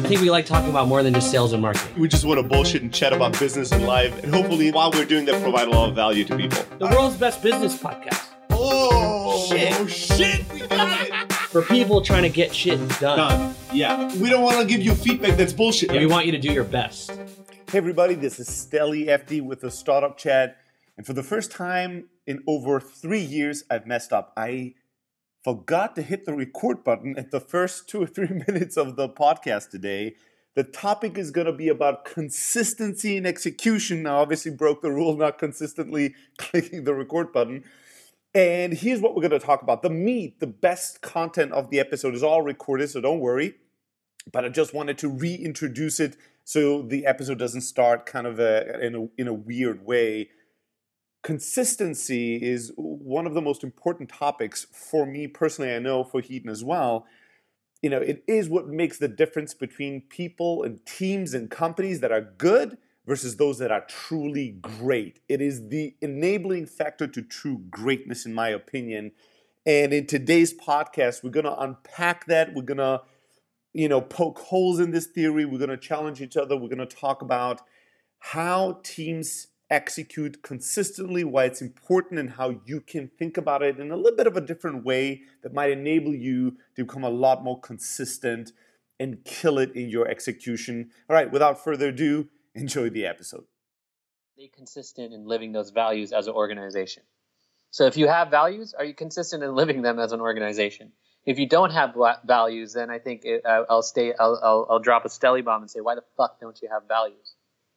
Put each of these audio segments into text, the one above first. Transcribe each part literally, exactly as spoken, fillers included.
I think we like talking about more than just sales and marketing. We just want to bullshit and chat about business and life. And hopefully while we're doing that, provide a lot of value to people. The world's best business podcast. Oh, shit. Oh, shit. We got it. For people trying to get shit done. Done. Yeah. We don't want to give you feedback that's bullshit. Yeah, we want you to do your best. Hey, everybody. This is Stelly F D with the Startup Chat. And for the first time in over three years, I've messed up. I forgot to hit the record button at the first two or three minutes of the podcast today. The topic is going to be about consistency and execution. Now, obviously broke the rule, not consistently clicking the record button. And here's what we're going to talk about. The meat, the best content of the episode is all recorded, so don't worry. But I just wanted to reintroduce it so the episode doesn't start kind of a, in, a, in a weird way. Consistency is one of the most important topics for me personally, I know for Heaton as well. You know, it is what makes the difference between people and teams and companies that are good versus those that are truly great. It is the enabling factor to true greatness, in my opinion. And in today's podcast, we're going to unpack that. We're going to, you know, poke holes in this theory. We're going to challenge each other. We're going to talk about how teams execute consistently, why it's important, and how you can think about it in a little bit of a different way that might enable you to become a lot more consistent and kill it in your execution. All right, without further ado, enjoy the episode. Be consistent in living those values as an organization. So if you have values, are you consistent in living them as an organization? If you don't have values, then I think it, uh, I'll stay. I'll, I'll, I'll drop a Stelly bomb and say, why the fuck don't you have values?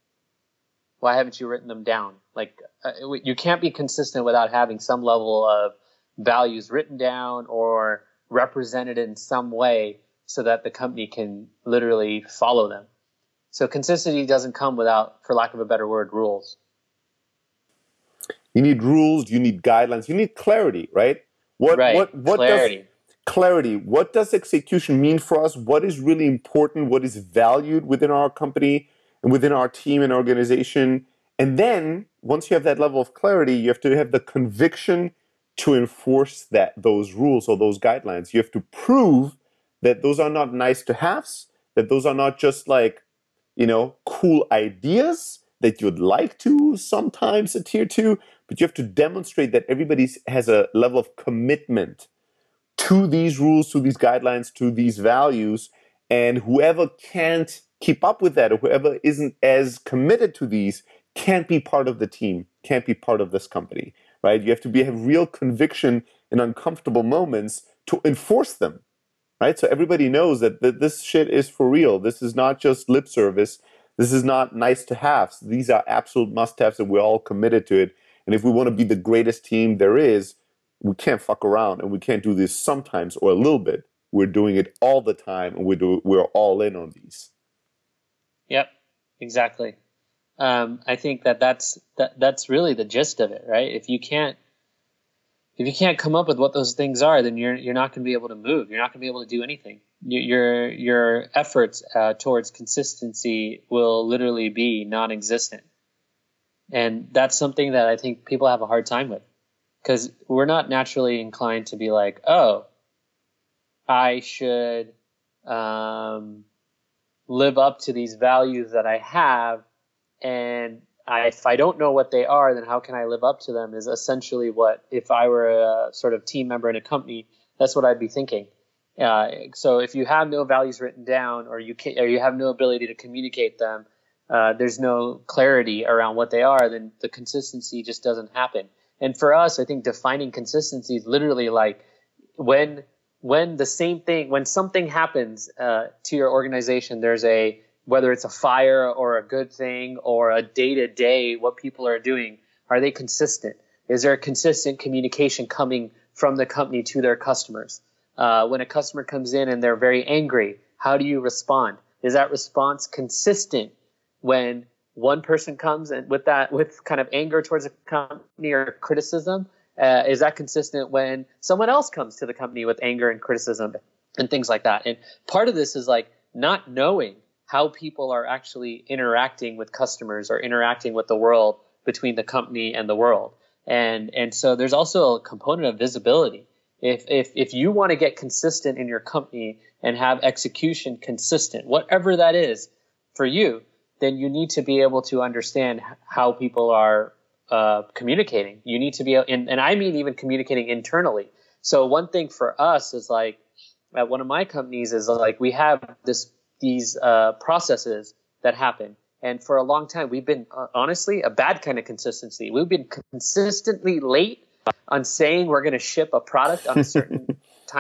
Why haven't you written them down? Like, uh, you can't be consistent without having some level of values written down or represented in some way so that the company can literally follow them. So consistency doesn't come without, for lack of a better word, rules. You need rules, you need guidelines, you need clarity, right? What, right, what, what clarity. Does, clarity. What does execution mean for us? What is really important? What is valued within our company and within our team and organization? And then, once you have that level of clarity, you have to have the conviction to enforce that those rules or those guidelines. You have to prove that those are not nice to haves, that those are not just like, you know, cool ideas that you'd like to sometimes adhere to, but you have to demonstrate that everybody has a level of commitment to these rules, to these guidelines, to these values, and whoever can't keep up with that or whoever isn't as committed to these can't be part of the team, can't be part of this company, right? You have to be, have real conviction in uncomfortable moments to enforce them, right? So everybody knows that, that this shit is for real. This is not just lip service. This is not nice to haves. These are absolute must-haves and we're all committed to it. And if we want to be the greatest team there is, we can't fuck around and we can't do this sometimes or a little bit. We're doing it all the time and we're, do, we're all in on these. Yep, exactly. Um, I think that that's that, that's really the gist of it, right? If you can't if you can't come up with what those things are, then you're you're not going to be able to move. You're not going to be able to do anything. Your your efforts uh, towards consistency will literally be non-existent, and that's something that I think people have a hard time with because we're not naturally inclined to be like, oh, I should um, live up to these values that I have. And I, if I don't know what they are, then how can I live up to them is essentially what, if I were a sort of team member in a company, that's what I'd be thinking. Uh, so if you have no values written down or you can, or you have no ability to communicate them, uh, there's no clarity around what they are, then the consistency just doesn't happen. And for us, I think defining consistency is literally like when when the same thing, when something happens uh, to your organization, there's a whether it's a fire or a good thing or a day-to-day, what people are doing, are they consistent? Is there a consistent communication coming from the company to their customers? Uh, when a customer comes in and they're very angry, how do you respond? Is that response consistent when one person comes and with that, with kind of anger towards a company or criticism? Uh, is that consistent when someone else comes to the company with anger and criticism and things like that? And part of this is like not knowing how people are actually interacting with customers or interacting with the world between the company and the world. And and so there's also a component of visibility. If if if you want to get consistent in your company and have execution consistent, whatever that is for you, then you need to be able to understand how people are uh, communicating. You need to be, and, and I mean even communicating internally. So one thing for us is like, at one of my companies is like, we have this these uh, processes that happen. And for a long time, we've been, uh, honestly, a bad kind of consistency. We've been consistently late on saying we're going to ship a product on a certain